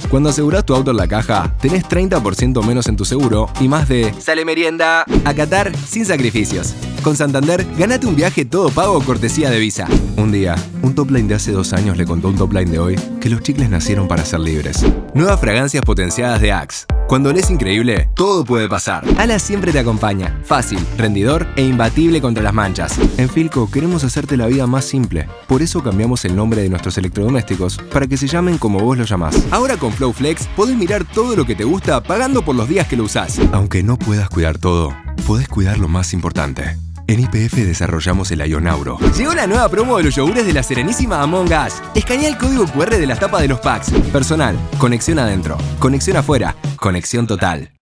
Cuando asegurás tu auto en la caja, tenés 30% menos en tu seguro y más de ¡sale merienda! A Qatar sin sacrificios. Con Santander, ganate un viaje todo pago cortesía de Visa. Un día, un top line de hace 2 años le contó a un top line de hoy que los chicles nacieron para ser libres. Nuevas fragancias potenciadas de Axe. Cuando olés increíble, todo puede pasar. Ala siempre te acompaña. Fácil, rendidor e imbatible contra las manchas. En Philco queremos hacerte la vida más simple. Por eso cambiamos el nombre de nuestros electrodomésticos para que se llamen como vos lo llamás. Ahora con Flow Flex podés mirar todo lo que te gusta pagando por los días que lo usás. Aunque no puedas cuidar todo, podés cuidar lo más importante. En YPF desarrollamos el Ionauro. Llegó la nueva promo de los yogures de la Serenísima Among Us. Escanea el código QR de las tapas de los packs. Personal, conexión adentro, conexión afuera, conexión total.